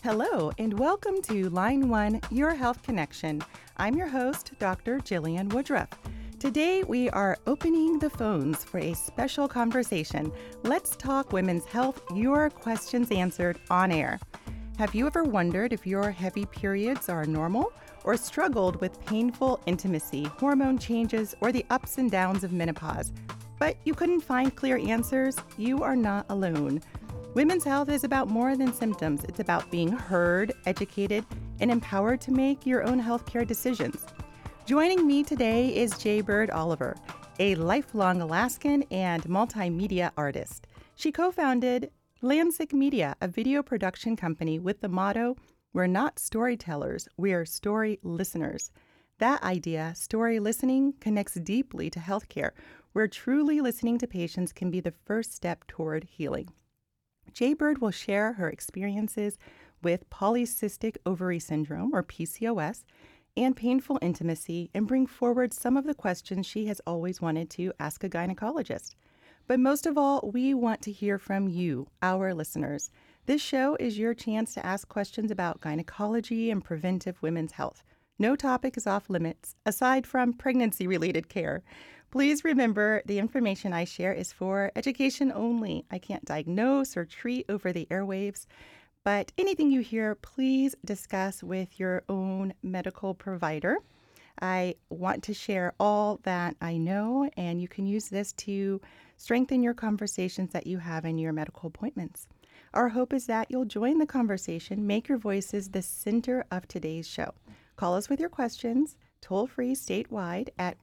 Hello, and welcome to Line 1, Your Health Connection. I'm your host, Dr. Jillian Woodruff. Today, we are opening the phones for a special conversation. Let's talk women's health, your questions answered on air. Have you ever wondered if your heavy periods are normal or struggled with painful intimacy, hormone changes, or the ups and downs of menopause? But you couldn't find clear answers? You are not alone. Women's health is about more than symptoms. It's about being heard, educated, and empowered to make your own healthcare decisions. Joining me today is Jaybird Oliver, a lifelong Alaskan and multimedia artist. She co-founded Landsick Media, a video production company with the motto, "We're not storytellers, we're story listeners." That idea, story listening, connects deeply to healthcare, where truly listening to patients can be the first step toward healing. Jaybird will share her experiences with polycystic ovary syndrome, or PCOS, and painful intimacy, and bring forward some of the questions she has always wanted to ask a gynecologist. But most of all, we want to hear from you, our listeners. This show is your chance to ask questions about gynecology and preventive women's health. No topic is off limits, aside from pregnancy-related care. Please remember, the information I share is for education only. I can't diagnose or treat over the airwaves, but anything you hear, please discuss with your own medical provider. I want to share all that I know, and you can use this to strengthen your conversations that you have in your medical appointments. Our hope is that you'll join the conversation, make your voices the center of today's show. Call us with your questions, toll-free statewide at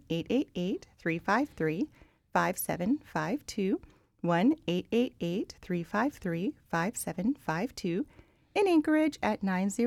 1-888-353-5752, 1-888-353-5752, in Anchorage at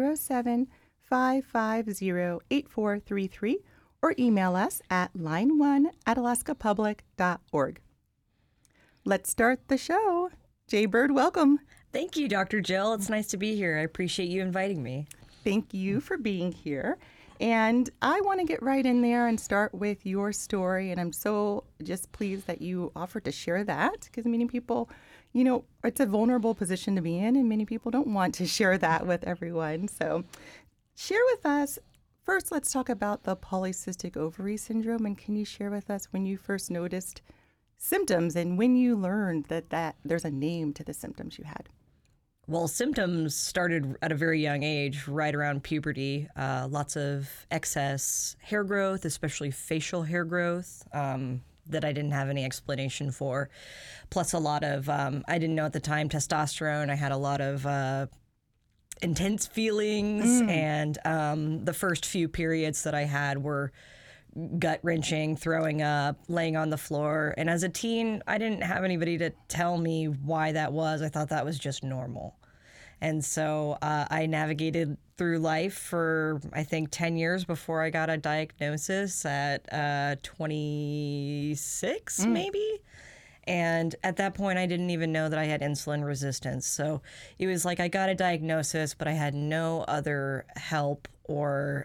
907-550-8433, or email us at line1@alaskapublic.org. Let's start the show. Jaybird, welcome. Thank you, Dr. Jill. It's nice to be here. I appreciate you inviting me. Thank you for being here. And I want to get right in there and start with your story. And I'm so just pleased that you offered to share that, because many people, it's a vulnerable position to be in, and many people don't want to share that with everyone. So share with us. First, let's talk about the polycystic ovary syndrome. And can you share with us when you first noticed symptoms and when you learned that there's a name to the symptoms you had? Well, symptoms started at a very young age, right around puberty. Lots of excess hair growth, especially facial hair growth, that I didn't have any explanation for. Plus a lot of, I didn't know at the time, testosterone. I had a lot of intense feelings, and the first few periods that I had were gut-wrenching, throwing up, laying on the floor. And as a teen, I didn't have anybody to tell me why that was. I thought that was just normal. And so I navigated through life for, I think, 10 years before I got a diagnosis at 26, maybe. And at that point, I didn't even know that I had insulin resistance. So it was like I got a diagnosis, but I had no other help or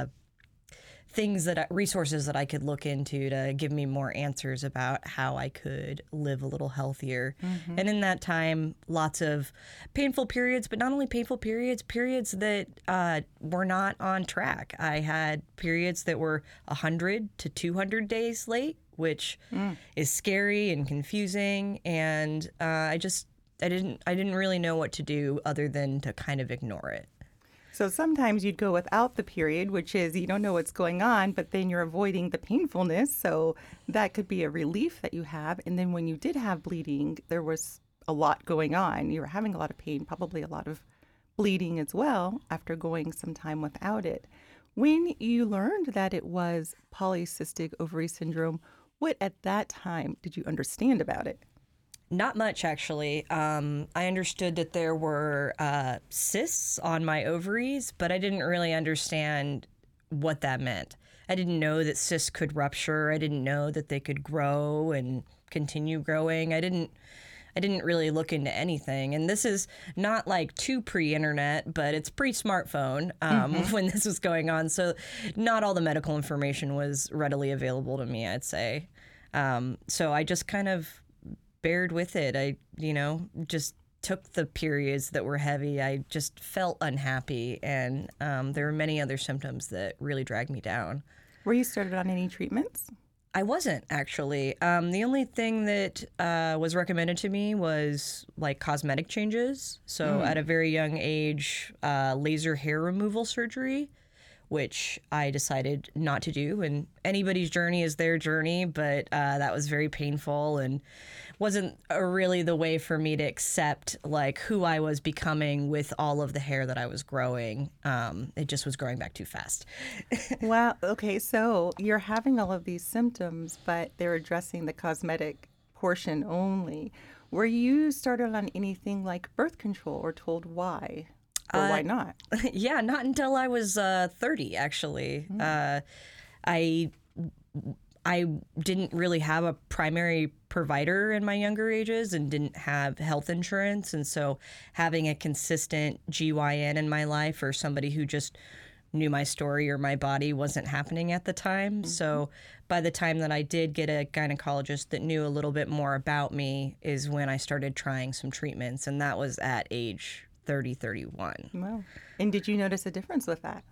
resources that I could look into to give me more answers about how I could live a little healthier. Mm-hmm. And in that time, lots of painful periods, but not only painful periods that were not on track. I had periods that were 100 to 200 days late, which is scary and confusing. And I didn't really know what to do other than to kind of ignore it. So sometimes you'd go without the period, which is you don't know what's going on, but then you're avoiding the painfulness. So that could be a relief that you have. And then when you did have bleeding, there was a lot going on. You were having a lot of pain, probably a lot of bleeding as well after going some time without it. When you learned that it was polycystic ovary syndrome, what at that time did you understand about it? Not much, actually. I understood that there were cysts on my ovaries, but I didn't really understand what that meant. I didn't know that cysts could rupture. I didn't know that they could grow and continue growing. I didn't really look into anything. And this is not like too pre-internet, but it's pre-smartphone when this was going on. So not all the medical information was readily available to me, I'd say. So I just kind of bared with it. I, just took the periods that were heavy, I just felt unhappy, and there were many other symptoms that really dragged me down. Were you started on any treatments? I wasn't actually. The only thing that was recommended to me was like cosmetic changes. So at a very young age, laser hair removal surgery, which I decided not to do. And anybody's journey is their journey, but that was very painful and wasn't really the way for me to accept like who I was becoming with all of the hair that I was growing. It just was growing back too fast. Wow. Okay. So you're having all of these symptoms, but they're addressing the cosmetic portion only. Were you started on anything like birth control or told why? Or why not? Yeah, not until I was 30, actually. I didn't really have a primary provider in my younger ages and didn't have health insurance. And so having a consistent GYN in my life or somebody who just knew my story or my body wasn't happening at the time. So by the time that I did get a gynecologist that knew a little bit more about me is when I started trying some treatments. And that was at age 30, 31. Wow. And did you notice a difference with that?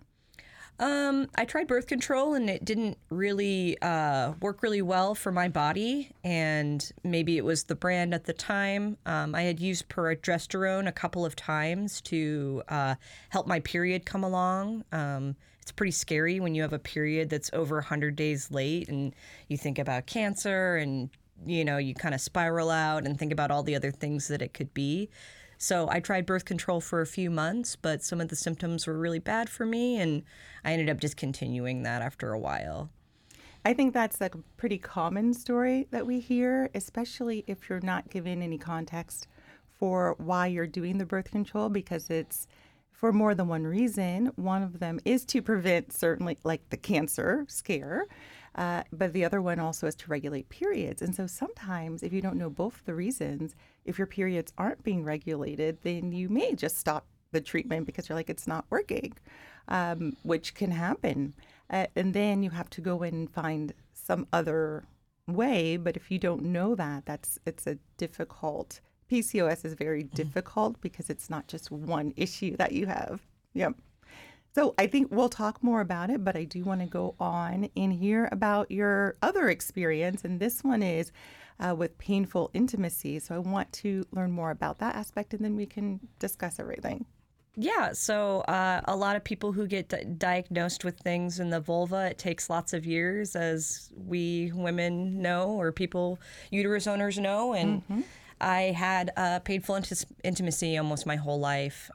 I tried birth control and it didn't really work really well for my body. And maybe it was the brand at the time. I had used progesterone a couple of times to help my period come along. It's pretty scary when you have a period that's over 100 days late and you think about cancer and, you know, you kind of spiral out and think about all the other things that it could be. So I tried birth control for a few months, but some of the symptoms were really bad for me, and I ended up discontinuing that after a while. I think that's a pretty common story that we hear, especially if you're not given any context for why you're doing the birth control, because it's for more than one reason. One of them is to prevent certainly like the cancer scare, but the other one also is to regulate periods. And so sometimes if you don't know both the reasons, if your periods aren't being regulated, then you may just stop the treatment because you're like, it's not working, which can happen. And then you have to go in and find some other way. But if you don't know that, it's a difficult. PCOS is very difficult because it's not just one issue that you have. Yep. So I think we'll talk more about it, but I do want to go on and hear about your other experience. And this one is with painful intimacy. So I want to learn more about that aspect, and then we can discuss everything. Yeah, so a lot of people who get diagnosed with things in the vulva, it takes lots of years, as we women know, or people, uterus owners know. And I had painful intimacy almost my whole life.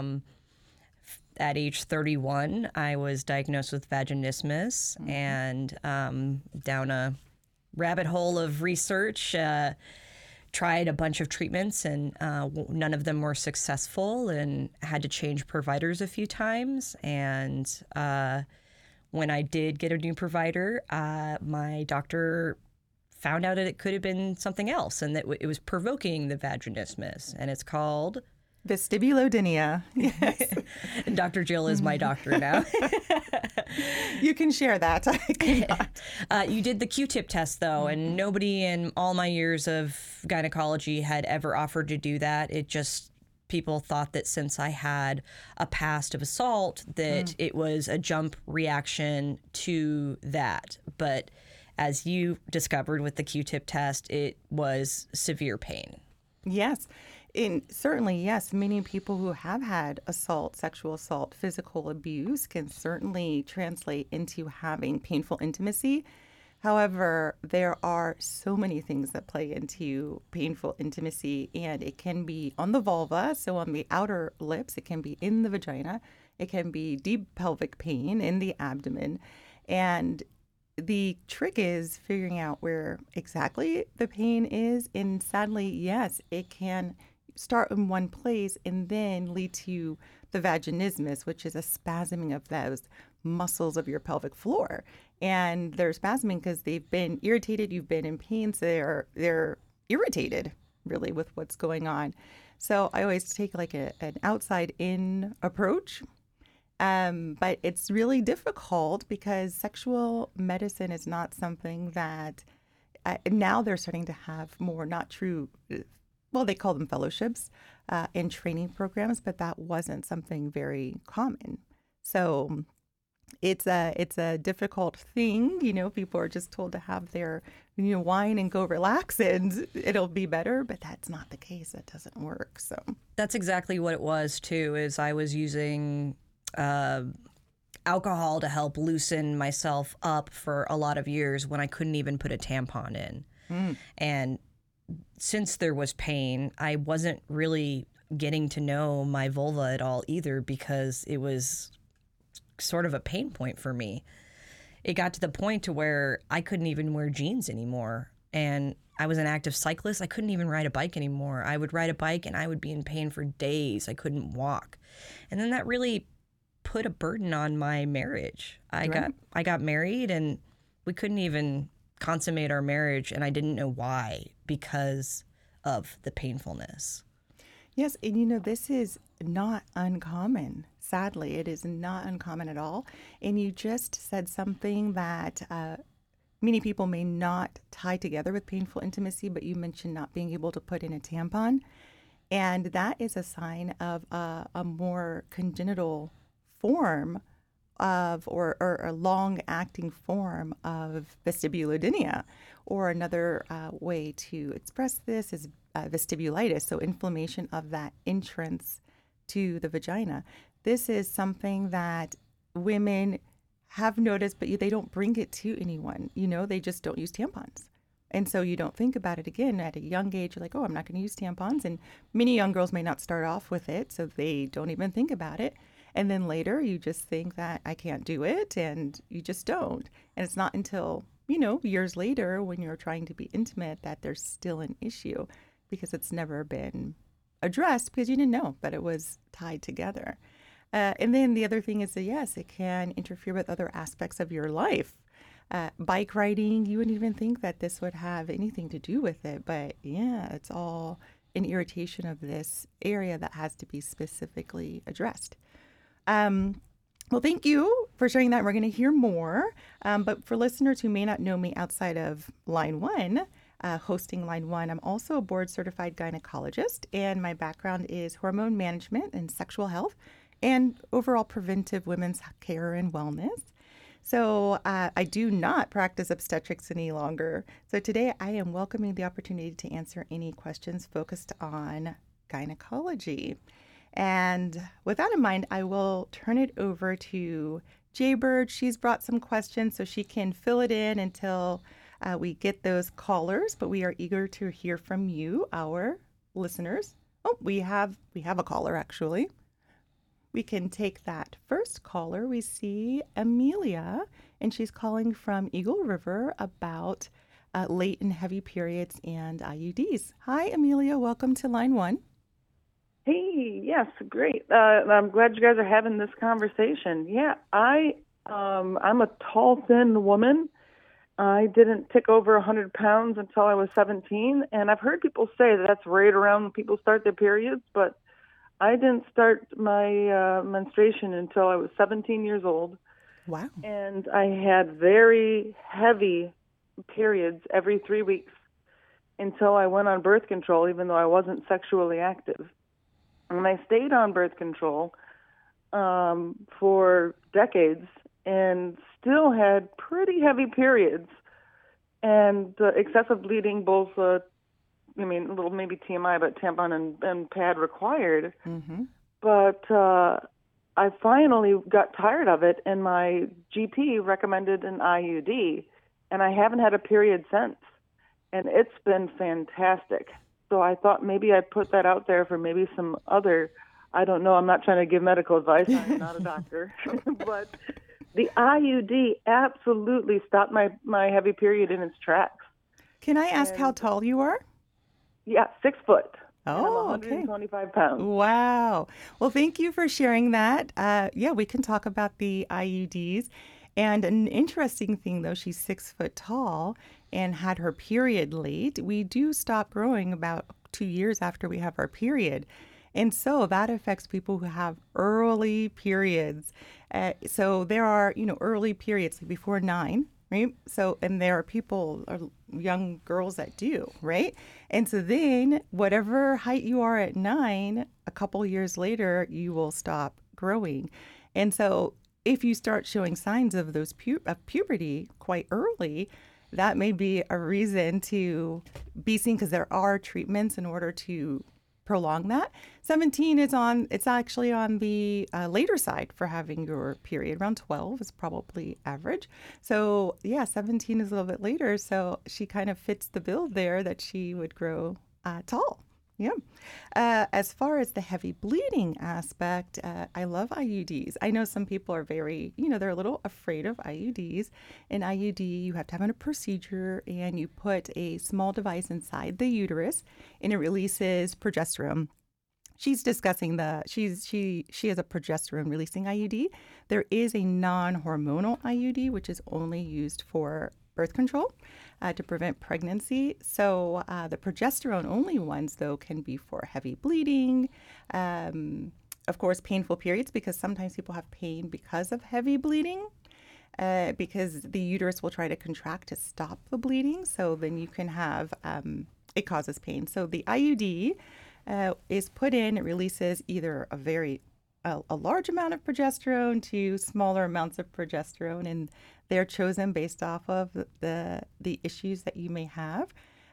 At age 31, I was diagnosed with vaginismus, and down a rabbit hole of research, tried a bunch of treatments, and none of them were successful, and had to change providers a few times. And when I did get a new provider, my doctor found out that it could have been something else, and that it was provoking the vaginismus, and it's called Vestibulodynia. Yes. And Dr. Jill is my doctor now. You can share that. I cannot. You did the Q-tip test, though, and nobody in all my years of gynecology had ever offered to do that. It just, people thought that since I had a past of assault, that it was a jump reaction to that. But as you discovered with the Q-tip test, it was severe pain. Yes. And certainly, yes, many people who have had assault, sexual assault, physical abuse can certainly translate into having painful intimacy. However, there are so many things that play into painful intimacy, and it can be on the vulva, so on the outer lips, it can be in the vagina, it can be deep pelvic pain in the abdomen. And the trick is figuring out where exactly the pain is. And sadly, yes, it can start in one place and then lead to the vaginismus, which is a spasming of those muscles of your pelvic floor. And they're spasming because they've been irritated, you've been in pain, so they're irritated really with what's going on. So I always take like an outside in approach. But it's really difficult because sexual medicine is not something that now they're starting to have more not true well, they call them fellowships and training programs, but that wasn't something very common. So it's a difficult thing. People are just told to have their wine and go relax and it'll be better, but that's not the case. That doesn't work. So That's exactly what it was too. Is I was using alcohol to help loosen myself up for a lot of years when I couldn't even put a tampon in. And since there was pain, I wasn't really getting to know my vulva at all either, because it was sort of a pain point for me. It got to the point to where I couldn't even wear jeans anymore. And I was an active cyclist. I couldn't even ride a bike anymore. I would ride a bike and I would be in pain for days. I couldn't walk. And then that really put a burden on my marriage. I got married and we couldn't even consummate our marriage, and I didn't know why, because of the painfulness. yes, and this is not uncommon. Sadly, it is not uncommon at all. And you just said something that many people may not tie together with painful intimacy, but you mentioned not being able to put in a tampon. And that is a sign of a more congenital form of, or a long-acting form of vestibulodynia. Or another way to express this is vestibulitis, so inflammation of that entrance to the vagina. This is something that women have noticed, but they don't bring it to anyone. They just don't use tampons. And so you don't think about it again at a young age. You're like, oh, I'm not going to use tampons. And many young girls may not start off with it, so they don't even think about it. And then later you just think that I can't do it, and you just don't. And it's not until, years later when you're trying to be intimate that there's still an issue, because it's never been addressed because you didn't know, but it was tied together. And then the other thing is that, yes, it can interfere with other aspects of your life. Bike riding, you wouldn't even think that this would have anything to do with it. But yeah, it's all an irritation of this area that has to be specifically addressed. Well, thank you for sharing that. We're going to hear more. But for listeners who may not know me outside of Line One, hosting Line One, I'm also a board certified gynecologist, and my background is hormone management and sexual health and overall preventive women's care and wellness. So I do not practice obstetrics any longer. So today I am welcoming the opportunity to answer any questions focused on gynecology. And with that in mind, I will turn it over to Jaybird. She's brought some questions so she can fill it in until we get those callers. But we are eager to hear from you, our listeners. Oh, we have a caller, actually. We can take that first caller. We see Amelia, and she's calling from Eagle River about late and heavy periods and IUDs. Hi, Amelia. Welcome to Line One. Hey, yes, great. I'm glad you guys are having this conversation. Yeah, I'm a tall, thin woman. I didn't tick over 100 pounds until I was 17, and I've heard people say that that's right around when people start their periods, but I didn't start my menstruation until I was 17 years old. Wow. And I had very heavy periods every 3 weeks until I went on birth control, even though I wasn't sexually active. And I stayed on birth control for decades and still had pretty heavy periods and excessive bleeding, both a little maybe TMI, but tampon and pad required. Mm-hmm. But I finally got tired of it, and my GP recommended an IUD, and I haven't had a period since. And it's been fantastic. So I thought maybe I'd put that out there for maybe some other, I don't know, I'm not trying to give medical advice, I'm not a doctor, but the IUD absolutely stopped my heavy period in its tracks. Can I ask how tall you are? Yeah, 6 foot. Oh, and I'm 125 pounds. Wow. Well, thank you for sharing that. Yeah, we can talk about the IUDs. And an interesting thing, though, she's 6 foot tall and had her period late. We do stop growing about 2 years after we have our period. And so that affects people who have early periods. So there are, early periods like before 9, right? So, and there are people, or young girls that do, right? And so then whatever height you are at 9, a couple years later, you will stop growing. And so if you start showing signs of those of puberty quite early, that may be a reason to be seen, because there are treatments in order to prolong that. 17 is it's actually on the later side for having your period. Around 12 is probably average. So yeah, 17 is a little bit later. So she kind of fits the bill there that she would grow tall. Yeah. As far as the heavy bleeding aspect, I love IUDs. I know some people are very, they're a little afraid of IUDs. An IUD, you have to have a procedure, and you put a small device inside the uterus, and it releases progesterone. She's discussing she has a progesterone releasing IUD. There is a non-hormonal IUD, which is only used for birth control to prevent pregnancy. So the progesterone only ones, though, can be for heavy bleeding, of course, painful periods, because sometimes people have pain because of heavy bleeding, because the uterus will try to contract to stop the bleeding. So then you can have, it causes pain. So the IUD is put in, it releases either a large amount of progesterone to smaller amounts of progesterone, and they're chosen based off of the issues that you may have.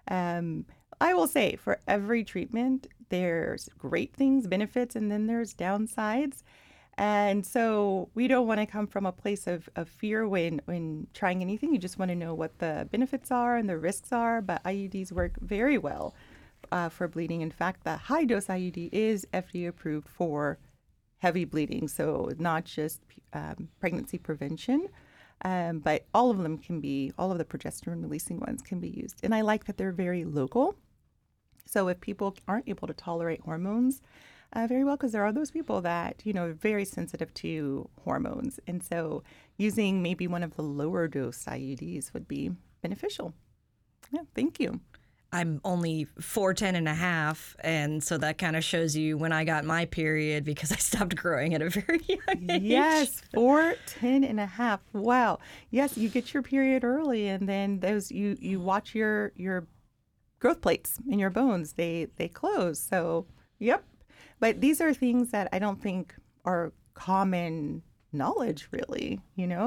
I will say, for every treatment, there's great things, benefits, and then there's downsides. And so we don't want to come from a place of fear when trying anything. You just want to know what the benefits are and the risks are. But IUDs work very well for bleeding. In fact, the high dose IUD is FDA approved for heavy bleeding, so not just pregnancy prevention, but all of the progesterone releasing ones can be used. And I like that they're very local. So if people aren't able to tolerate hormones very well, because there are those people that, are very sensitive to hormones. And so using maybe one of the lower dose IUDs would be beneficial. Yeah, thank you. I'm only 4'10" and a half, and so that kind of shows you when I got my period, because I stopped growing at a very young age. Yes, 4'10" and a half. Wow. Yes, you get your period early, and then you watch your growth plates in your bones, they close. So, yep. But these are things that I don't think are common knowledge, really,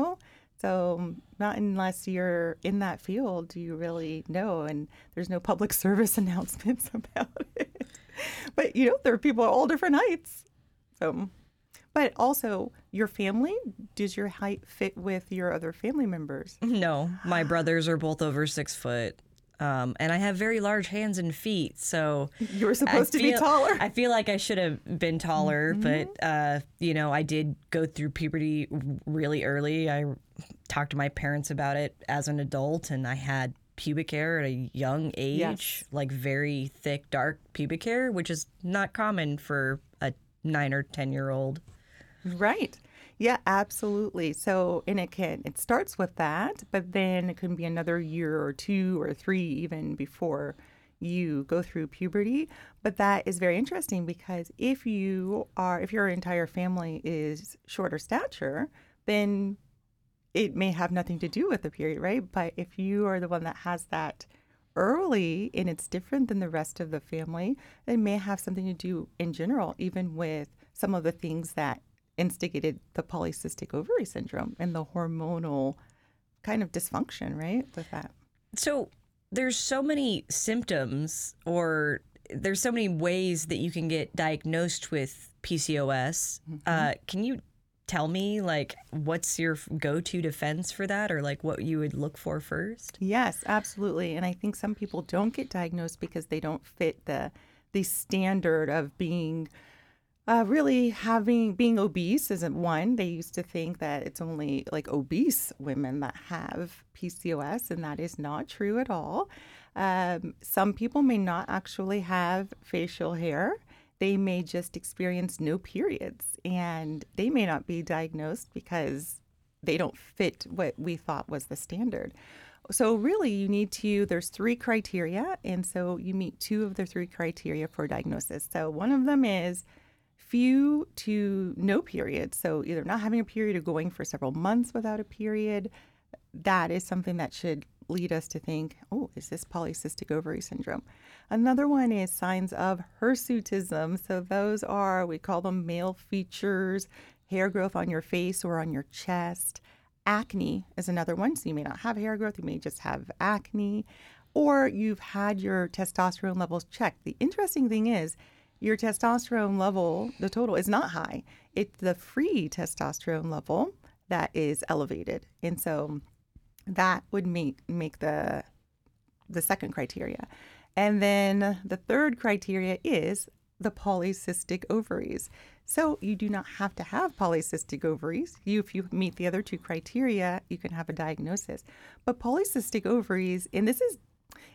So not unless you're in that field do you really know, and there's no public service announcements about it. But, there are people at all different heights. So, but also your family, does your height fit with your other family members? No, my brothers are both over 6 foot. And I have very large hands and feet, so you were supposed to be taller. I feel like I should have been taller, but I did go through puberty really early. I talked to my parents about it as an adult, and I had pubic hair at a young age, yes. Like very thick, dark pubic hair, which is not common for a 9 or 10-year-old. Right. Yeah, absolutely. So, and it starts with that, but then it can be another year or 2 or 3 even before you go through puberty. But that is very interesting, because if your entire family is shorter stature, then it may have nothing to do with the period, right? But if you are the one that has that early and it's different than the rest of the family, it may have something to do in general, even with some of the things that instigated the polycystic ovary syndrome and the hormonal kind of dysfunction, right, with that. So there's so many symptoms, or there's so many ways that you can get diagnosed with PCOS. Can you tell me, what's your go-to defense for that, or what you would look for first? Yes, absolutely. And I think some people don't get diagnosed because they don't fit the standard of being being obese isn't one. They used to think that it's only obese women that have PCOS, and that is not true at all. Some people may not actually have facial hair. They may just experience no periods, and they may not be diagnosed because they don't fit what we thought was the standard. So really there's 3 criteria, and so you meet 2 of the 3 criteria for diagnosis. So one of them is few to no periods, so either not having a period or going for several months without a period. that is something that should lead us to think, oh, is this polycystic ovary syndrome? Another one is signs of hirsutism. So those are, we call them male features, hair growth on your face or on your chest. Acne is another one. So you may not have hair growth, you may just have acne, or you've had your testosterone levels checked. The interesting thing is your testosterone level, the total, is not high. It's the free testosterone level that is elevated. And so that would make the second criteria. And then the third criteria is the polycystic ovaries. So you do not have to have polycystic ovaries. If you meet the other two criteria, you can have a diagnosis. But polycystic ovaries, and this is,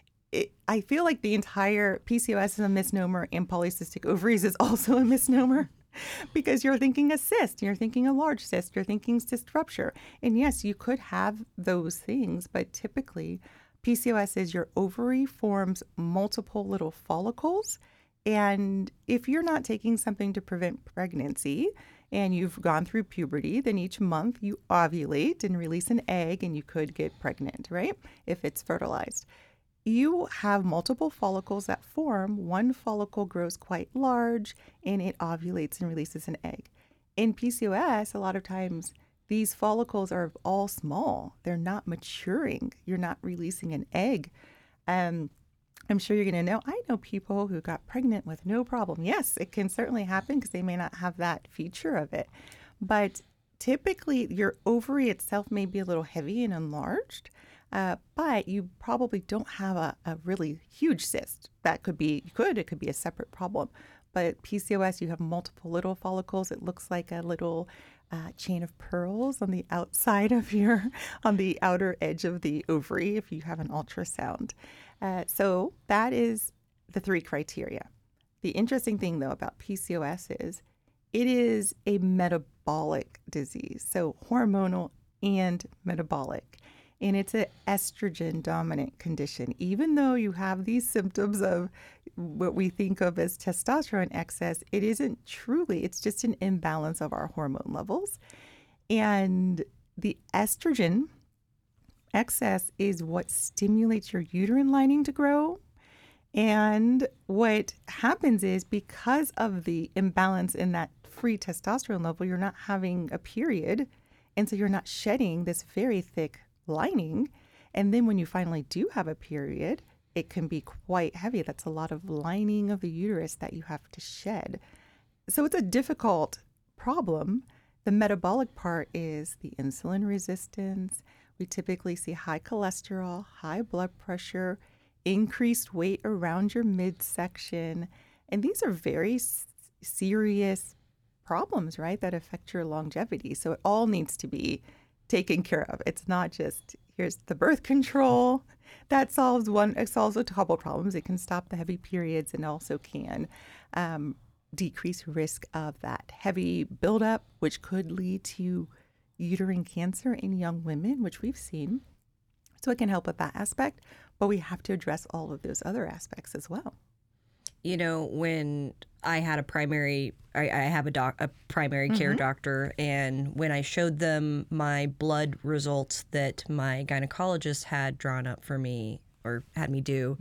I feel like the entire PCOS is a misnomer, and polycystic ovaries is also a misnomer. Because you're thinking a cyst, you're thinking a large cyst, you're thinking cyst rupture. And yes, you could have those things, but typically PCOS is your ovary forms multiple little follicles. And if you're not taking something to prevent pregnancy and you've gone through puberty, then each month you ovulate and release an egg and you could get pregnant, right? If it's fertilized. You have multiple follicles that form. One follicle grows quite large and it ovulates and releases an egg. In PCOS, a lot of times these follicles are all small. They're not maturing. You're not releasing an egg. I'm sure you're going to know, I know people who got pregnant with no problem. Yes, it can certainly happen because they may not have that feature of it. But typically your ovary itself may be a little heavy and enlarged. But you probably don't have a really huge cyst. That could be, it could be a separate problem. But PCOS, you have multiple little follicles. It looks like a little chain of pearls on the outside of on the outer edge of the ovary if you have an ultrasound. So that is the three criteria. The interesting thing, though, about PCOS is it is a metabolic disease, so hormonal and metabolic. And it's an estrogen dominant condition. Even though you have these symptoms of what we think of as testosterone excess, it isn't truly, it's just an imbalance of our hormone levels. And the estrogen excess is what stimulates your uterine lining to grow. And what happens is because of the imbalance in that free testosterone level, you're not having a period. And so you're not shedding this very thick lining. And then when you finally do have a period, it can be quite heavy. That's a lot of lining of the uterus that you have to shed. So it's a difficult problem. The metabolic part is the insulin resistance. We typically see high cholesterol, high blood pressure, increased weight around your midsection. And these are very serious problems, right, that affect your longevity. So it all needs to be taken care of. It's not just, here's the birth control. That solves a couple problems. It can stop the heavy periods and also can decrease risk of that heavy buildup, which could lead to uterine cancer in young women, which we've seen. So it can help with that aspect, but we have to address all of those other aspects as well. You know, when I had a primary care doctor, and when I showed them my blood results that my gynecologist had drawn up for me or had me do,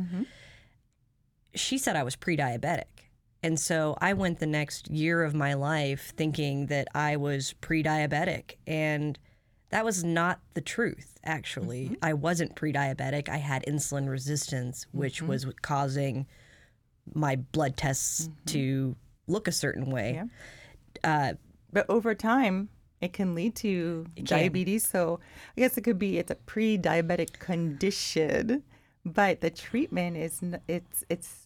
she said I was pre-diabetic. And so I went the next year of my life thinking that I was pre-diabetic, and that was not the truth, actually. I wasn't pre-diabetic. I had insulin resistance, which was causing my blood tests to look a certain way. Yeah. But over time, it can lead to diabetes. So I guess it's a pre-diabetic condition, but the treatment is, it's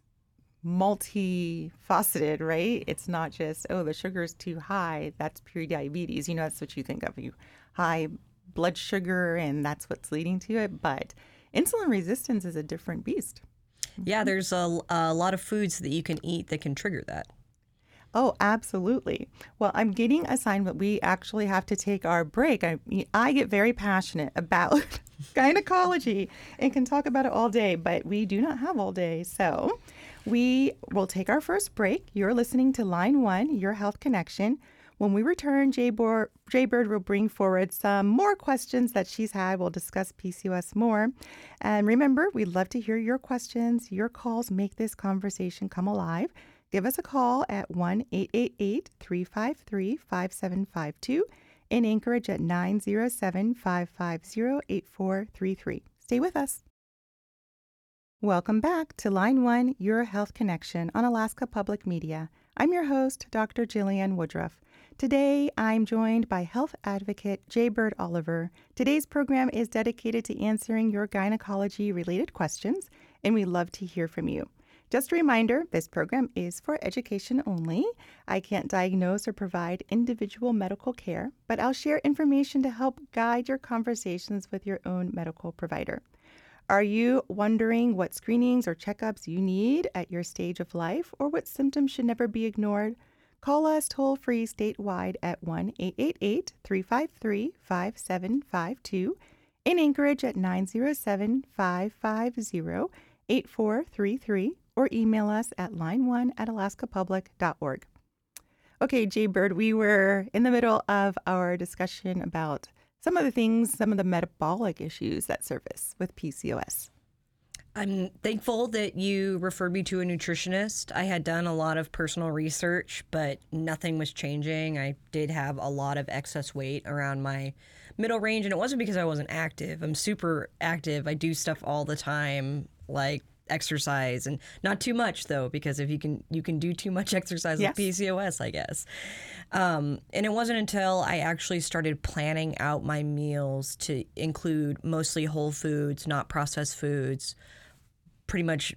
multifaceted, right? It's not just, the sugar is too high, that's pre-diabetes. You know, that's what you think of, high blood sugar, and that's what's leading to it. But insulin resistance is a different beast. Yeah, there's a lot of foods that you can eat that can trigger that. Oh, absolutely. Well, I'm getting a sign that we actually have to take our break. I get very passionate about gynecology and can talk about it all day, but we do not have all day. So we will take our first break. You're listening to Line 1, Your Health Connection. When we return, Jaybird will bring forward some more questions that she's had. We'll discuss PCOS more. And remember, we'd love to hear your questions. Your calls make this conversation come alive. Give us a call at 1-888-353-5752. In Anchorage at 907-550-8433. Stay with us. Welcome back to Line 1, Your Health Connection on Alaska Public Media. I'm your host, Dr. Jillian Woodruff. Today, I'm joined by health advocate Jaybird Oliver. Today's program is dedicated to answering your gynecology-related questions, and we love to hear from you. Just a reminder, this program is for education only. I can't diagnose or provide individual medical care, but I'll share information to help guide your conversations with your own medical provider. Are you wondering what screenings or checkups you need at your stage of life, or what symptoms should never be ignored? Call us toll-free statewide at 1-888-353-5752, in Anchorage at 907-550-8433, or email us at line1@alaskapublic.org. Okay, Jaybird, we were in the middle of our discussion about some of the metabolic issues that surface with PCOS. I'm thankful that you referred me to a nutritionist. I had done a lot of personal research, but nothing was changing. I did have a lot of excess weight around my middle range, and it wasn't because I wasn't active. I'm super active. I do stuff all the time, like exercise, and not too much though, because if you can do too much exercise with PCOS, I guess. And it wasn't until I actually started planning out my meals to include mostly whole foods, not processed foods, pretty much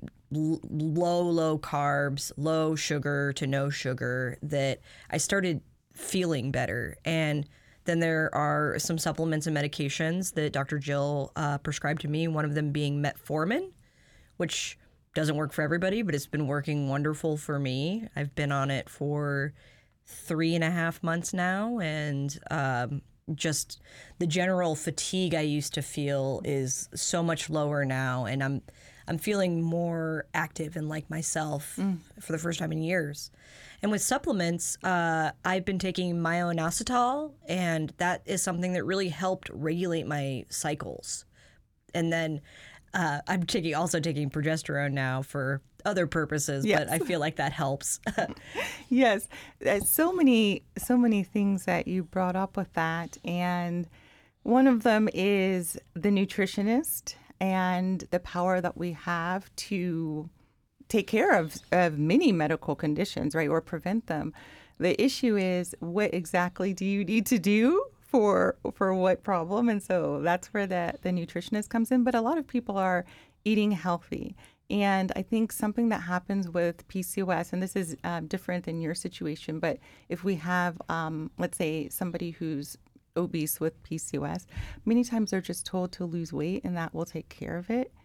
low carbs, low sugar to no sugar, that I started feeling better. And then there are some supplements and medications that Dr. Jill prescribed to me, one of them being metformin, which doesn't work for everybody, but it's been working wonderful for me. I've been on it for 3.5 months now, and just the general fatigue I used to feel is so much lower now, and I'm feeling more active and like myself for the first time in years. And with supplements, I've been taking myo-inositol, and that is something that really helped regulate my cycles. And then I'm also taking progesterone now for other purposes, but I feel like that helps. Yes. So many things that you brought up with that. And one of them is the nutritionist and the power that we have to take care of many medical conditions, right, or prevent them. The issue is, what exactly do you need to do for what problem? And so that's where the nutritionist comes in. But a lot of people are eating healthy. And I think something that happens with PCOS, and this is different than your situation, but if we have, let's say, somebody who's obese with PCOS, many times they're just told to lose weight and that will take care of it.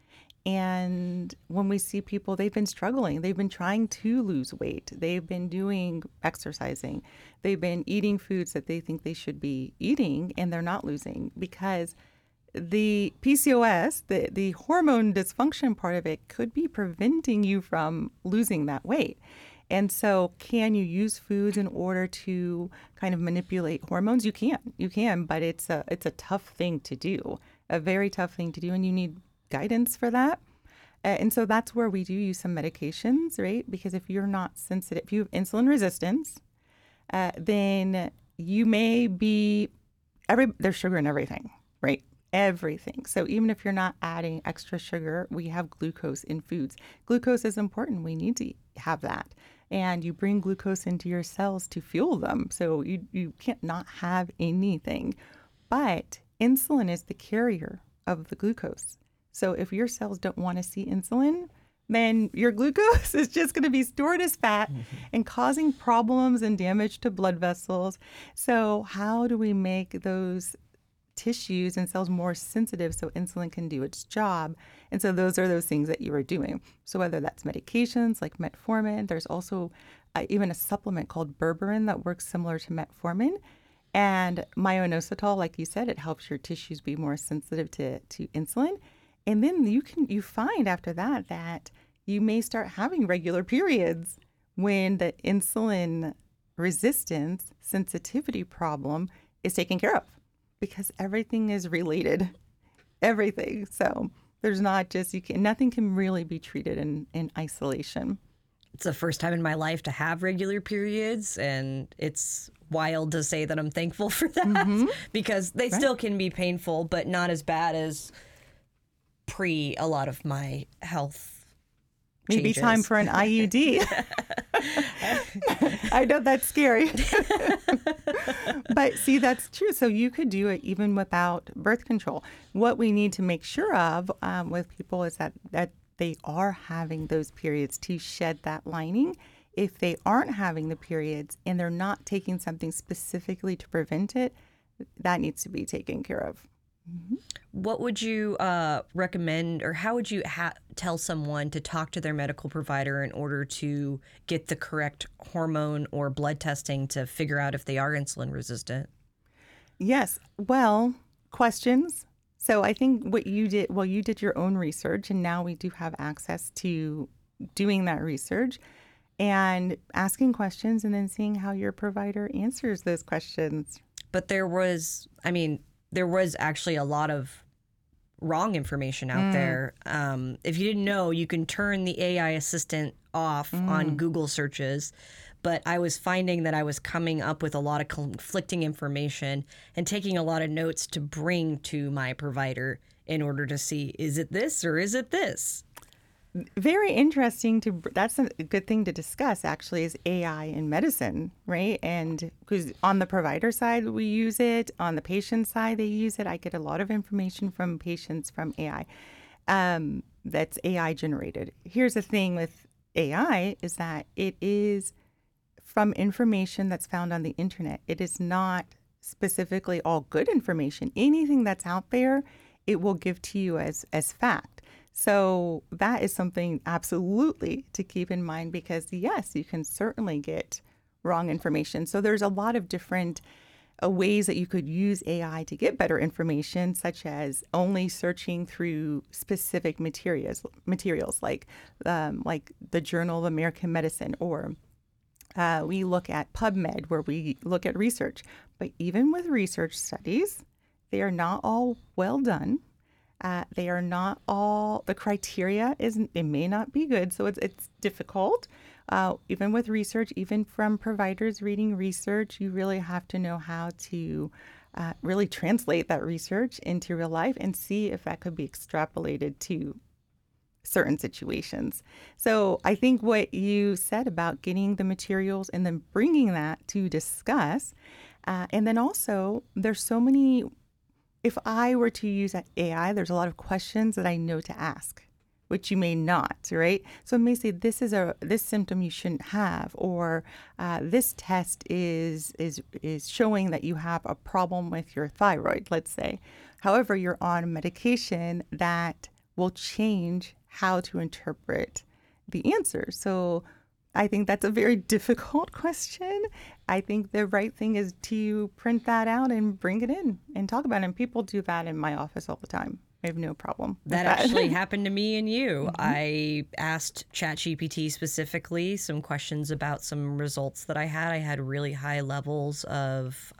And when we see people, they've been struggling. They've been trying to lose weight. They've been doing exercising. They've been eating foods that they think they should be eating, and they're not losing because the PCOS, the hormone dysfunction part of it, could be preventing you from losing that weight. And so can you use foods in order to kind of manipulate hormones? You can, but it's a tough thing to do, a very tough thing to do, and you need guidance for that. And so that's where we do use some medications, right? Because if you're not sensitive, if you have insulin resistance, then you may be, there's sugar in everything, right? Everything. So even if you're not adding extra sugar, we have glucose in foods. Glucose is important. We need to have that. And you bring glucose into your cells to fuel them. So you can't not have anything. But insulin is the carrier of the glucose. So if your cells don't want to see insulin, then your glucose is just going to be stored as fat and causing problems and damage to blood vessels. So how do we make those tissues and cells more sensitive so insulin can do its job? And so those are those things that you are doing. So whether that's medications like metformin, there's also even a supplement called berberine that works similar to metformin. And myo-inositol, like you said, it helps your tissues be more sensitive to insulin. And then you find after that you may start having regular periods when the insulin resistance sensitivity problem is taken care of because everything is related. Everything. So there's not just, nothing can really be treated in isolation. It's the first time in my life to have regular periods, and it's wild to say that I'm thankful for that because they still can be painful, but not as bad as pre a lot of my health Maybe changes. time for an IUD. I know that's scary. But see, that's true. So you could do it even without birth control. What we need to make sure of with people is that they are having those periods to shed that lining. If they aren't having the periods and they're not taking something specifically to prevent it, that needs to be taken care of. What would you recommend, or how would you tell someone to talk to their medical provider in order to get the correct hormone or blood testing to figure out if they are insulin resistant? Yes. Well, questions. So I think what you did, you did your own research, and now we do have access to doing that research and asking questions and then seeing how your provider answers those questions. But there was actually a lot of wrong information out there. If you didn't know, you can turn the AI assistant off on Google searches. But I was finding that I was coming up with a lot of conflicting information and taking a lot of notes to bring to my provider in order to see, is it this or is it this? Very interesting that's a good thing to discuss actually, is AI in medicine, right? And because on the provider side, we use it. On the patient side, they use it. I get a lot of information from patients from AI that's AI generated. Here's the thing with AI is that it is from information that's found on the internet. It is not specifically all good information. Anything that's out there, it will give to you as fact. So that is something absolutely to keep in mind because, yes, you can certainly get wrong information. So there's a lot of different ways that you could use AI to get better information, such as only searching through specific materials like the Journal of American Medicine, or we look at PubMed, where we look at research. But even with research studies, they are not all well done. They are not all, the criteria it may not be good. So it's difficult. Even with research, even from providers reading research, you really have to know how to really translate that research into real life and see if that could be extrapolated to certain situations. So I think what you said about getting the materials and then bringing that to discuss, and then also there's so many, if I were to use AI, there's a lot of questions that I know to ask, which you may not, right? So it may say this symptom you shouldn't have, or this test is showing that you have a problem with your thyroid, let's say. However, you're on medication that will change how to interpret the answer. So I think that's a very difficult question. I think the right thing is to print that out and bring it in and talk about it. And people do that in my office all the time. I have no problem with that. Actually happened to me and you. I asked ChatGPT specifically some questions about some results that I had. I had really high levels of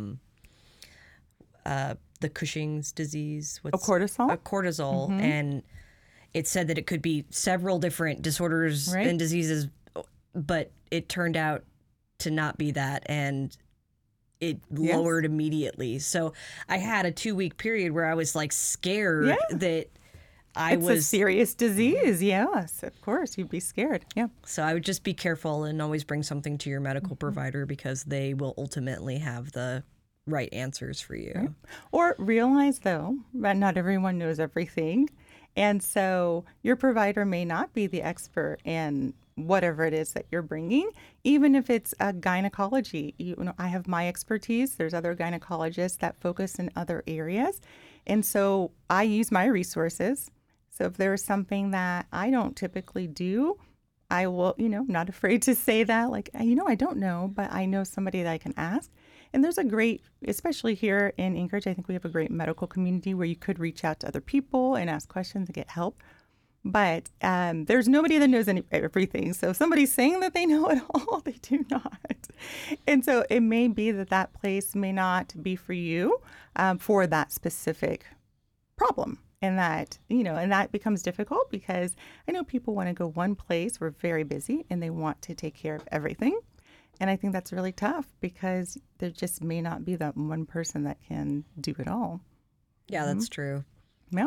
the Cushing's disease. Cortisol? Cortisol. And it said that it could be several different disorders and diseases, but it turned out to not be that, and it lowered immediately. So I had a 2-week period where I was like scared that it's a serious disease. Yes, of course, you'd be scared. Yeah. So I would just be careful and always bring something to your medical provider because they will ultimately have the right answers for you. Right. Or realize, though, that not everyone knows everything. And so your provider may not be the expert in whatever it is that you're bringing, even if it's a gynecology. I have my expertise. There's other gynecologists that focus in other areas. And so I use my resources. So if there's something that I don't typically do, I will, not afraid to say that, like, I don't know, but I know somebody that I can ask. And there's a great, especially here in Anchorage, I think we have a great medical community where you could reach out to other people and ask questions and get help. But there's nobody that knows everything. So if somebody's saying that they know it all, they do not. And so it may be that that place may not be for you for that specific problem. And that, and that becomes difficult because I know people want to go one place. We're very busy and they want to take care of everything. And I think that's really tough because there just may not be that one person that can do it all. Yeah, that's true. Yeah.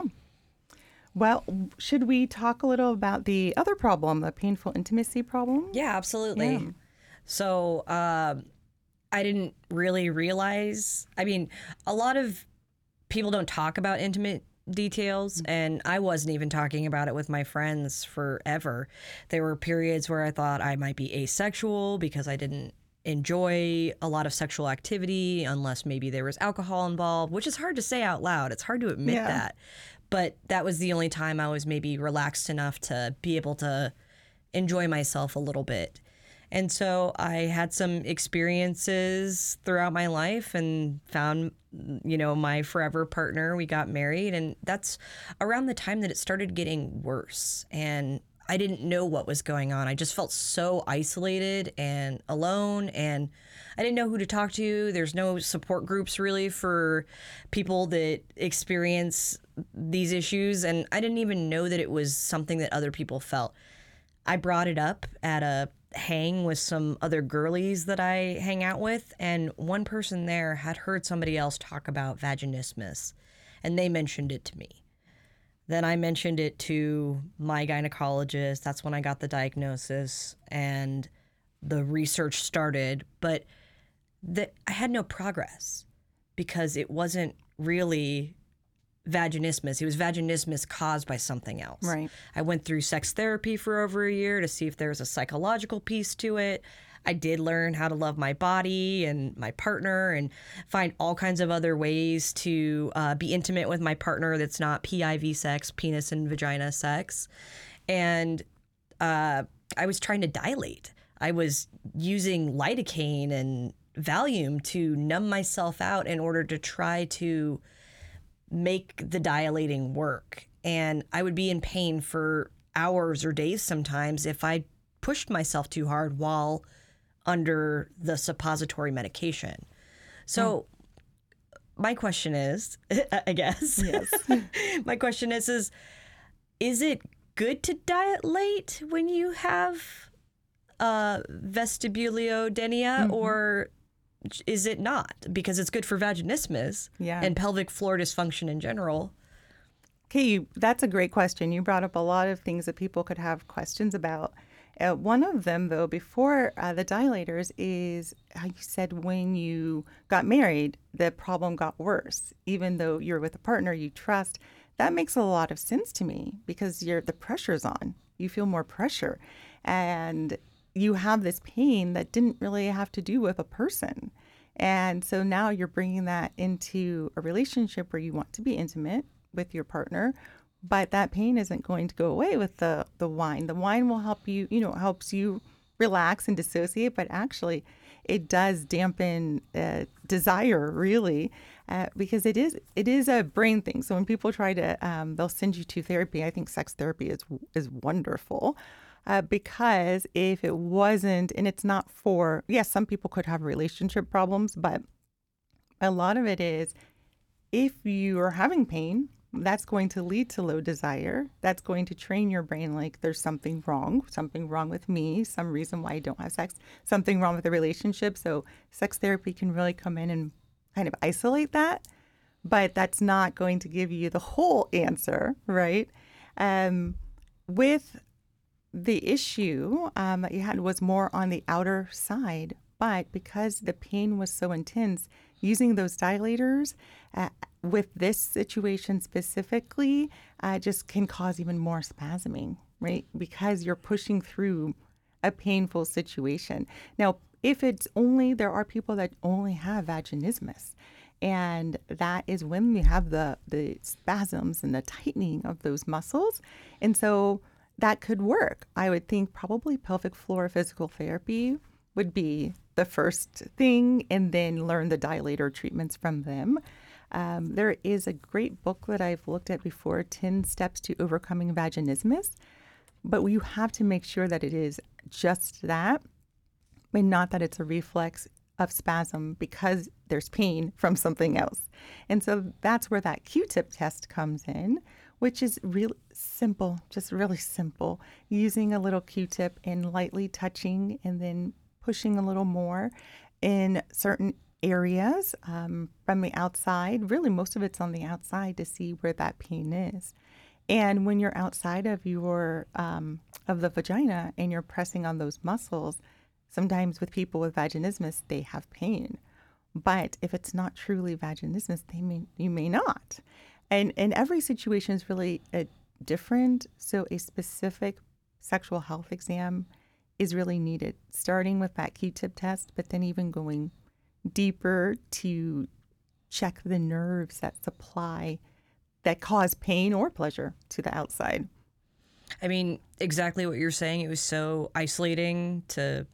Well, should we talk a little about the other problem, the painful intimacy problem? Yeah, absolutely. Yeah. So I didn't really realize, a lot of people don't talk about intimate details, and I wasn't even talking about it with my friends forever. There were periods where I thought I might be asexual because I didn't enjoy a lot of sexual activity unless maybe there was alcohol involved, which is hard to say out loud. It's hard to admit that. But that was the only time I was maybe relaxed enough to be able to enjoy myself a little bit. And so I had some experiences throughout my life and found, my forever partner. We got married, and that's around the time that it started getting worse. And I didn't know what was going on. I just felt so isolated and alone, and I didn't know who to talk to. There's no support groups really for people that experience these issues, and I didn't even know that it was something that other people felt. I brought it up at a hang with some other girlies that I hang out with, and one person there had heard somebody else talk about vaginismus, and they mentioned it to me. Then I mentioned it to my gynecologist. That's when I got the diagnosis and the research started. But I had no progress because it wasn't really vaginismus. It was vaginismus caused by something else. Right. I went through sex therapy for over a year to see if there was a psychological piece to it. I did learn how to love my body and my partner and find all kinds of other ways to be intimate with my partner that's not PIV sex, penis and vagina sex. And I was trying to dilate. I was using lidocaine and Valium to numb myself out in order to try to make the dilating work. And I would be in pain for hours or days sometimes if I pushed myself too hard while under the suppository medication. So my question is, I guess, Yes. my question is it good to dilate when you have vestibulodynia, or is it not? Because it's good for vaginismus and pelvic floor dysfunction in general. Okay, that's a great question. You brought up a lot of things that people could have questions about. One of them, though, before the dilators is how you said when you got married, the problem got worse. Even though you're with a partner you trust, that makes a lot of sense to me because the pressure's on. You feel more pressure. And you have this pain that didn't really have to do with a person. And so now you're bringing that into a relationship where you want to be intimate with your partner, but that pain isn't going to go away with the wine. The wine will help you, helps you relax and dissociate, but actually it does dampen desire really, because it is a brain thing. So when people try to, they'll send you to therapy. I think sex therapy is wonderful. Because if it wasn't, and it's not for, yes, some people could have relationship problems, but a lot of it is if you are having pain, that's going to lead to low desire. That's going to train your brain like there's something wrong with me, some reason why I don't have sex, something wrong with the relationship. So sex therapy can really come in and kind of isolate that, but that's not going to give you the whole answer, right? With the issue that you had was more on the outer side, but because the pain was so intense, using those dilators with this situation specifically just can cause even more spasming, right? Because you're pushing through a painful situation. Now, if it's only, there are people that only have vaginismus, and that is when you have the spasms and the tightening of those muscles. And so that could work. I would think probably pelvic floor physical therapy would be the first thing, and then learn the dilator treatments from them. There is a great book that I've looked at before, 10 Steps to Overcoming Vaginismus, but you have to make sure that it is just that, and not that it's a reflex of spasm because there's pain from something else. And so that's where that Q-tip test comes in, which is really simple, just really simple. Using a little Q-tip and lightly touching and then pushing a little more in certain areas from the outside. Really, most of it's on the outside to see where that pain is. And when you're outside of your of the vagina and you're pressing on those muscles, sometimes with people with vaginismus, they have pain. But if it's not truly vaginismus, you may not. And every situation is really different. So a specific sexual health exam is really needed, starting with that Q-tip test, but then even going deeper to check the nerves that cause pain or pleasure to the outside. I mean, exactly what you're saying. It was so isolating to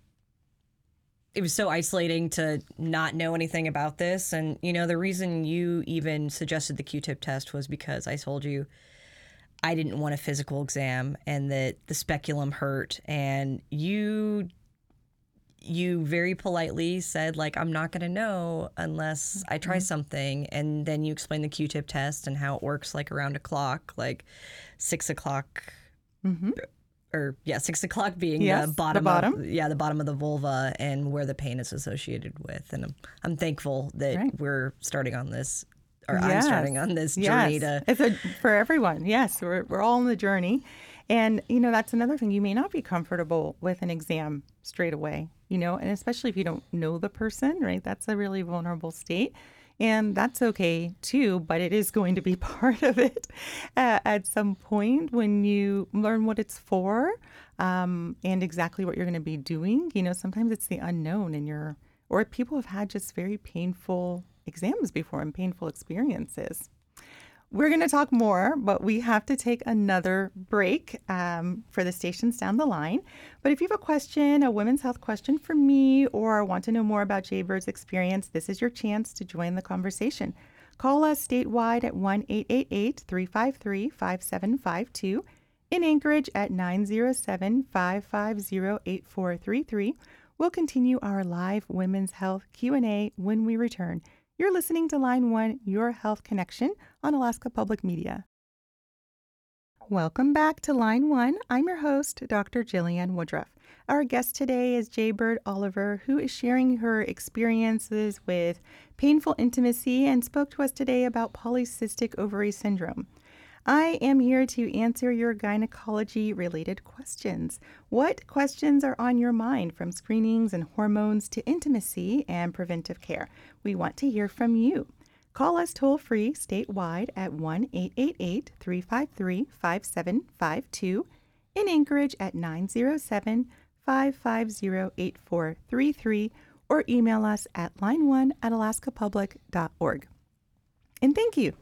not know anything about this. And, the reason you even suggested the Q-tip test was because I told you I didn't want a physical exam and that the speculum hurt. And you very politely said, like, I'm not going to know unless I try something. And then you explained the Q-tip test and how it works, like around a clock, like 6 o'clock. Mm-hmm. 6 o'clock being Yes, the bottom. the Bottom of the vulva and where the pain is associated with. And I'm thankful that we're starting on this, or I'm starting on this journey to. It's for everyone. Yes, we're all on the journey, and that's another thing. You may not be comfortable with an exam straight away, and especially if you don't know the person, right? That's a really vulnerable state. And that's okay too, but it is going to be part of it at some point when you learn what it's for and exactly what you're going to be doing. Sometimes it's the unknown or people have had just very painful exams before and painful experiences. We're going to talk more, but we have to take another break for the stations down the line. But if you have a question, a women's health question for me, or want to know more about Jaybird's experience, this is your chance to join the conversation. Call us statewide at 1-888-353-5752, in Anchorage at 907-550-8433. We'll continue our live women's health Q&A when we return. You're listening to Line 1, Your Health Connection on Alaska Public Media. Welcome back to Line 1. I'm your host, Dr. Jillian Woodruff. Our guest today is Jaybird Oliver, who is sharing her experiences with painful intimacy and spoke to us today about polycystic ovary syndrome. I am here to answer your gynecology-related questions. What questions are on your mind, from screenings and hormones to intimacy and preventive care? We want to hear from you. Call us toll-free statewide at 1-888-353-5752, in Anchorage at 907-550-8433, or email us at line1@alaskapublic.org. And thank you.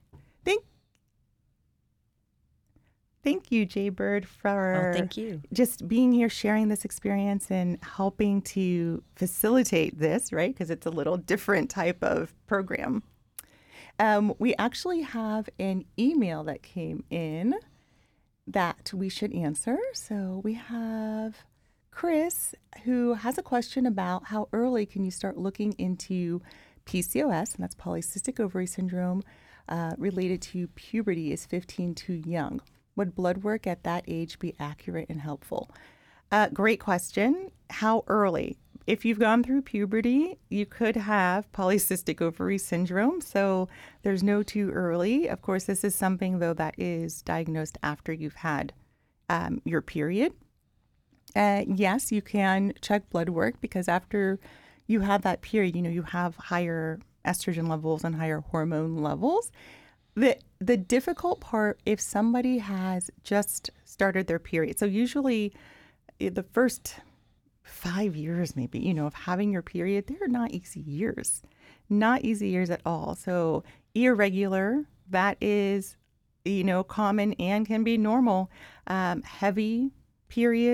Thank you, Jaybird, for thank you. Just being here, sharing this experience and helping to facilitate this, right? Because it's a little different type of program. We actually have an email that came in that we should answer. So we have Chris, who has a question about how early can you start looking into PCOS, and that's polycystic ovary syndrome, related to puberty. Is 15 too young? Would blood work at that age be accurate and helpful? Great question. How early? If you've gone through puberty, you could have polycystic ovary syndrome, so there's no too early. Of course, this is something, though, that is diagnosed after you've had your period. Yes, you can check blood work because after you have that period, you have higher estrogen levels and higher hormone levels. The difficult part, if somebody has just started their period, so usually the first 5 years maybe, of having your period, they're not easy years at all. So irregular, that is, common and can be normal. Heavy periods,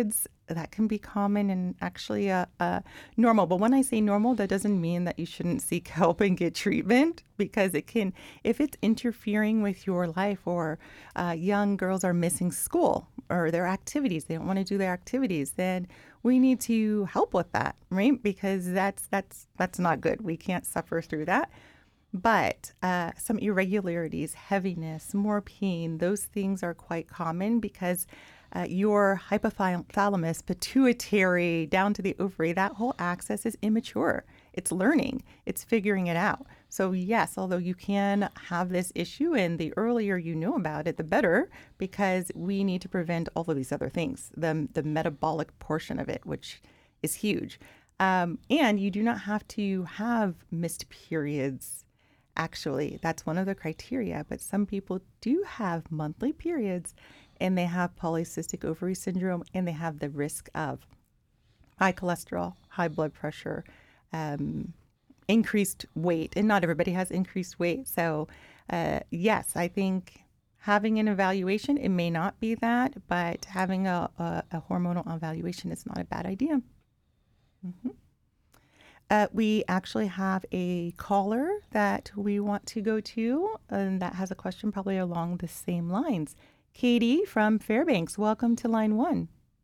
that can be common and actually normal. But when I say normal, that doesn't mean that you shouldn't seek help and get treatment, because it can, if it's interfering with your life, or young girls are missing school or their activities, they don't want to do their activities, then we need to help with that, right? Because that's not good. We can't suffer through that. But some irregularities, heaviness, more pain, those things are quite common because your hypothalamus, pituitary, down to the ovary, that whole axis is immature. It's learning. It's figuring it out. So yes, although you can have this issue, and the earlier you know about it, the better, because we need to prevent all of these other things, the metabolic portion of it, which is huge. And you do not have to have missed periods. Actually, that's one of the criteria, but some people do have monthly periods, and they have polycystic ovary syndrome, and they have the risk of high cholesterol, high blood pressure, increased weight, and not everybody has increased weight. So yes, I think having an evaluation, it may not be that, but having a hormonal evaluation is not a bad idea. Mm-hmm. We actually have a caller that we want to go to, and that has a question probably along the same lines. Katie from Fairbanks, welcome to line 1.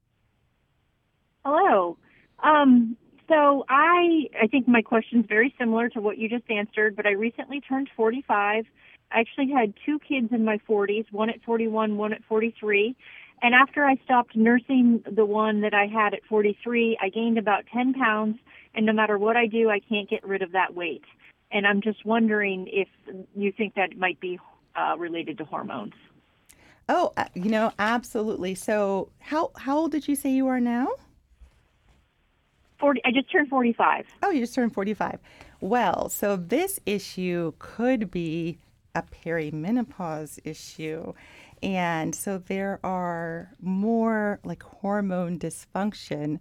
Hello. So I think my question is very similar to what you just answered, but I recently turned 45. I actually had 2 kids in my 40s, one at 41, one at 43. And after I stopped nursing the one that I had at 43, I gained about 10 pounds. And no matter what I do, I can't get rid of that weight. And I'm just wondering if you think that might be related to hormones. Oh, absolutely. So how old did you say you are now? 40. I just turned 45. Oh, you just turned 45. Well, so this issue could be a perimenopause issue. And so there are more like hormone dysfunction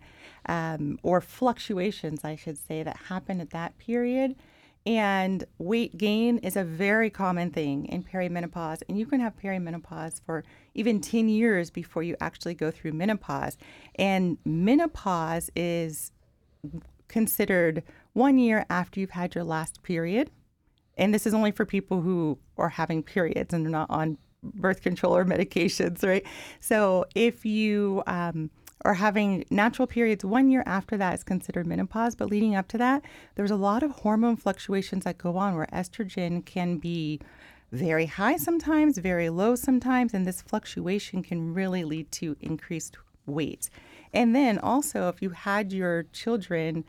or fluctuations, I should say, that happen at that period. And weight gain is a very common thing in perimenopause. And you can have perimenopause for even 10 years before you actually go through menopause. And menopause is considered 1 year after you've had your last period. And this is only for people who are having periods and they're not on birth control or medications, right? So if you are having natural periods, 1 year after that is considered menopause. But leading up to that, there's a lot of hormone fluctuations that go on where estrogen can be very high sometimes, very low sometimes, and this fluctuation can really lead to increased weight. And then also, if you had your children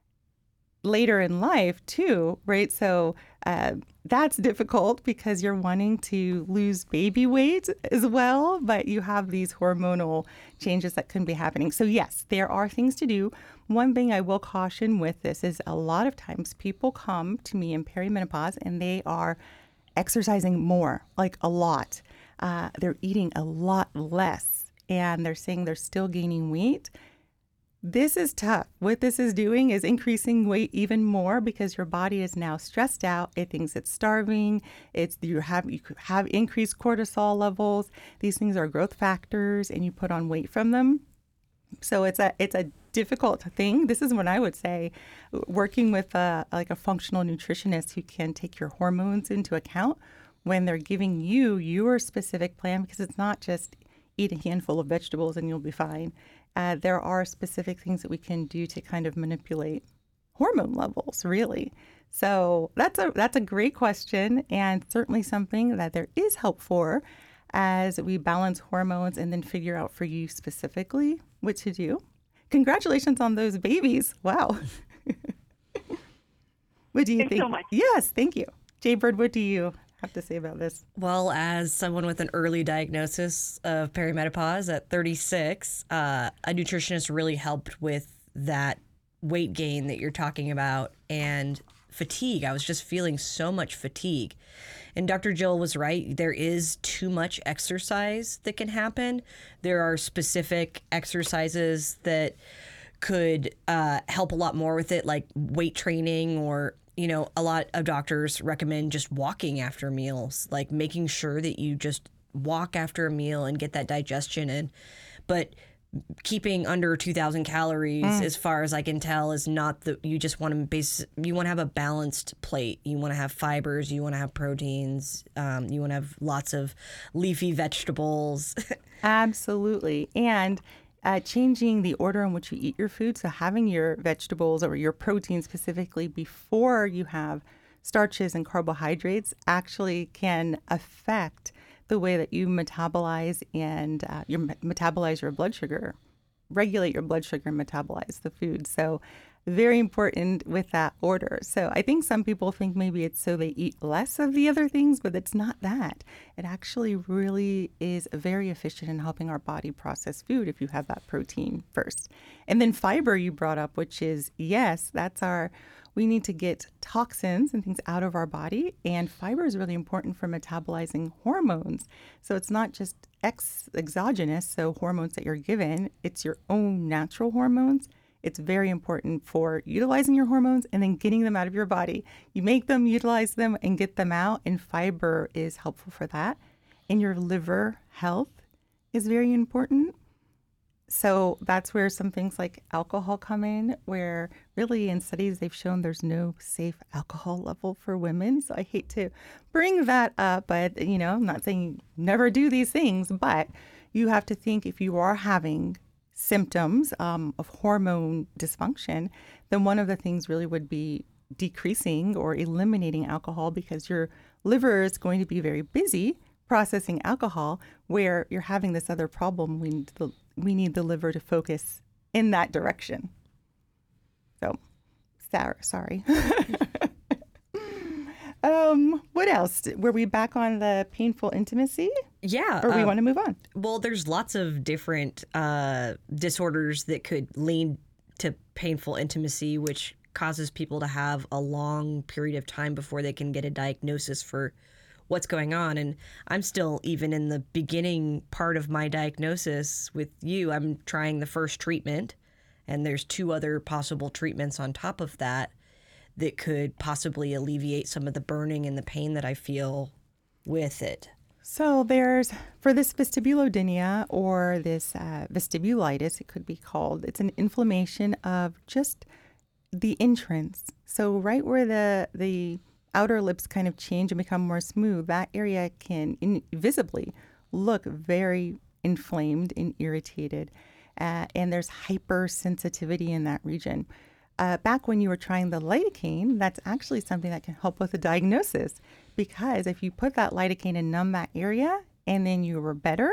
later in life too, right? So that's difficult because you're wanting to lose baby weight as well, but you have these hormonal changes that can be happening. So yes, there are things to do. One thing I will caution with this is a lot of times people come to me in perimenopause and they are exercising more, like a lot. They're eating a lot less, and they're saying they're still gaining weight. This is tough. What this is doing is increasing weight even more because your body is now stressed out. It thinks it's starving. You have increased cortisol levels. These things are growth factors, and you put on weight from them. So it's a difficult thing. This is when I would say working with a functional nutritionist who can take your hormones into account when they're giving you your specific plan, because it's not just eat a handful of vegetables and you'll be fine. There are specific things that we can do to kind of manipulate hormone levels, really. So that's a great question, and certainly something that there is help for as we balance hormones and then figure out for you specifically what to do. Congratulations on those babies. Wow. What do you think? Thanks so much. Yes, thank you. Jaybird, what do you have to say about this? Well, as someone with an early diagnosis of perimenopause at 36, a nutritionist really helped with that weight gain that you're talking about and fatigue. I was just feeling so much fatigue. And Dr. Jill was right. There is too much exercise that can happen. There are specific exercises that could help a lot more with it, like weight training, or a lot of doctors recommend just walking after meals, like making sure that you just walk after a meal and get that digestion in. But keeping under 2,000 calories, as far as I can tell, is not the. You just want to you want to have a balanced plate. You want to have fibers. You want to have proteins. You want to have lots of leafy vegetables. Absolutely. And changing the order in which you eat your food. So having your vegetables or your protein specifically before you have starches and carbohydrates actually can affect the way that you metabolize and metabolize your blood sugar, regulate your blood sugar and metabolize the food. So very important with that order. So I think some people think maybe it's so they eat less of the other things, but it's not that. It actually really is very efficient in helping our body process food if you have that protein first. And then fiber you brought up, which is, yes, we need to get toxins and things out of our body. And fiber is really important for metabolizing hormones. So it's not just exogenous, so hormones that you're given, it's your own natural hormones. It's very important for utilizing your hormones and then getting them out of your body. You make them, utilize them, and get them out. And fiber is helpful for that. And your liver health is very important. So that's where some things like alcohol come in, where really in studies they've shown there's no safe alcohol level for women. So I hate to bring that up, but I'm not saying never do these things, but you have to think if you are having symptoms of hormone dysfunction, then one of the things really would be decreasing or eliminating alcohol, because your liver is going to be very busy processing alcohol, where you're having this other problem. We need the liver to focus in that direction. So, sorry. What else? Were we back on the painful intimacy? Yeah. Or we want to move on? Well, there's lots of different disorders that could lead to painful intimacy, which causes people to have a long period of time before they can get a diagnosis for what's going on. And I'm still even in the beginning part of my diagnosis with you. I'm trying the first treatment, and there's 2 other possible treatments on top of that that could possibly alleviate some of the burning and the pain that I feel with it. So for this vestibulodynia, or this vestibulitis, it could be called, it's an inflammation of just the entrance. So right where the outer lips kind of change and become more smooth, that area can visibly look very inflamed and irritated. And there's hypersensitivity in that region. Back when you were trying the lidocaine, that's actually something that can help with the diagnosis, because if you put that lidocaine and numb that area and then you were better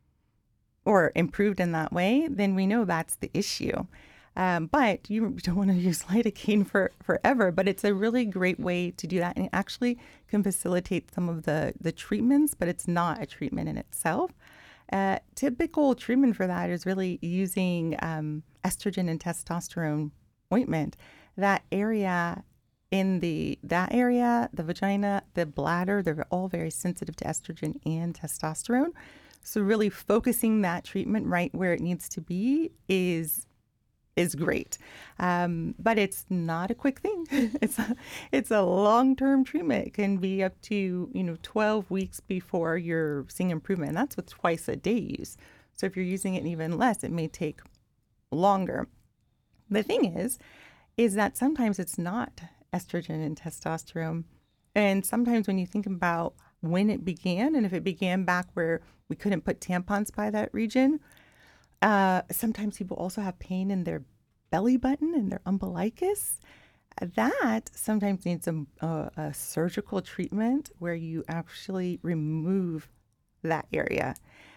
or improved in that way, then we know that's the issue. But you don't want to use lidocaine forever, but it's a really great way to do that. And it actually can facilitate some of the treatments, but it's not a treatment in itself. Typical treatment for that is really using estrogen and testosterone ointment. That area, the vagina, the bladder, they're all very sensitive to estrogen and testosterone. So really focusing that treatment right where it needs to be is great. But it's not a quick thing. It's a long-term treatment. It can be up to 12 weeks before you're seeing improvement. And that's with twice a day use. So if you're using it even less, it may take longer. The thing is that sometimes it's not estrogen and testosterone. And sometimes when you think about when it began, and if it began back where we couldn't put tampons by that region, sometimes people also have pain in their belly button and their umbilicus. That sometimes needs a surgical treatment where you actually remove that area,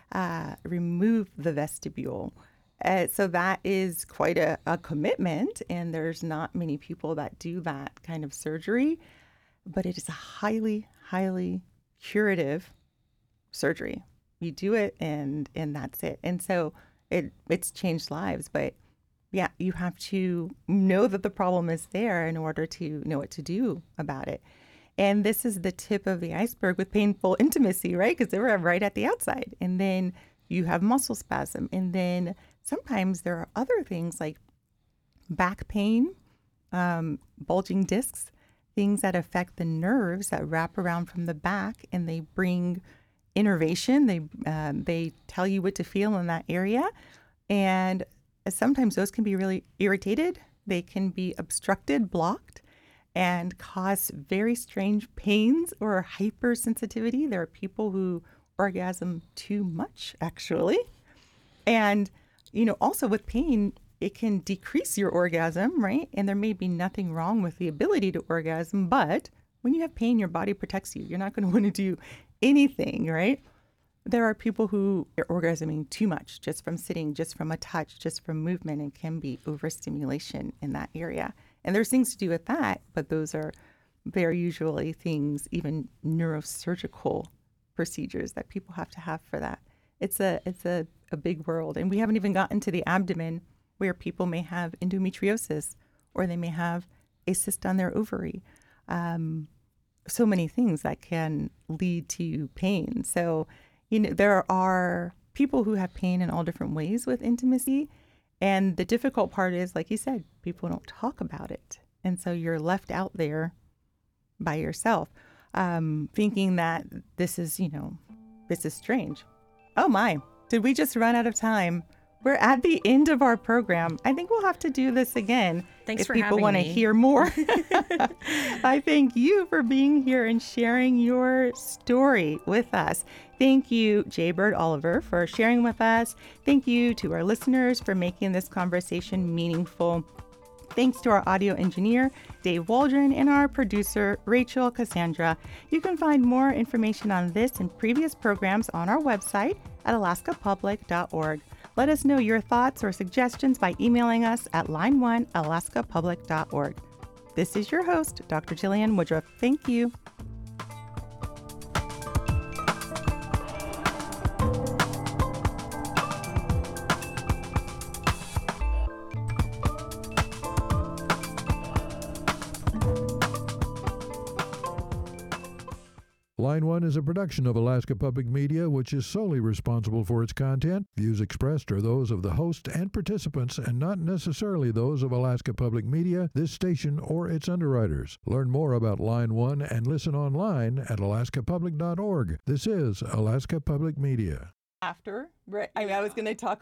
remove the vestibule. So that is quite a commitment, and there's not many people that do that kind of surgery, but it is a highly, highly curative surgery. You do it and that's it. And so it's changed lives, but yeah, you have to know that the problem is there in order to know what to do about it. And this is the tip of the iceberg with painful intimacy, right? Because they were right at the outside. And then you have muscle spasm. And then sometimes there are other things like back pain, bulging discs, things that affect the nerves that wrap around from the back, and they bring innervation. They tell you what to feel in that area. And sometimes those can be really irritated. They can be obstructed, blocked, and cause very strange pains or hypersensitivity. There are people who orgasm too much, actually. And, also with pain, it can decrease your orgasm, right? And there may be nothing wrong with the ability to orgasm, but when you have pain, your body protects you. You're not going to want to do anything, right? There are people who are orgasming too much just from sitting, just from a touch, just from movement, and can be overstimulation in that area. And there's things to do with that, but those are very usually things, even neurosurgical procedures that people have to have for that. It's a big world. And we haven't even gotten to the abdomen, where people may have endometriosis or they may have a cyst on their ovary. So many things that can lead to pain. So, there are people who have pain in all different ways with intimacy. And the difficult part is, like you said, people don't talk about it. And so you're left out there by yourself, thinking that this is strange. Oh my, did we just run out of time? We're at the end of our program. I think we'll have to do this again. Thanks for if people having want to me. hear more. I thank you for being here and sharing your story with us. Thank you, Jaybird Oliver, for sharing with us. Thank you to our listeners for making this conversation meaningful. Thanks to our audio engineer, Dave Waldron, and our producer, Rachel Cassandra. You can find more information on this and previous programs on our website at alaskapublic.org. Let us know your thoughts or suggestions by emailing us at line1alaskapublic.org. This is your host, Dr. Jillian Woodruff. Thank you. Line 1 is a production of Alaska Public Media, which is solely responsible for its content. Views expressed are those of the host and participants and not necessarily those of Alaska Public Media, this station, or its underwriters. Learn more about Line 1 and listen online at alaskapublic.org. This is Alaska Public Media. I was going to talk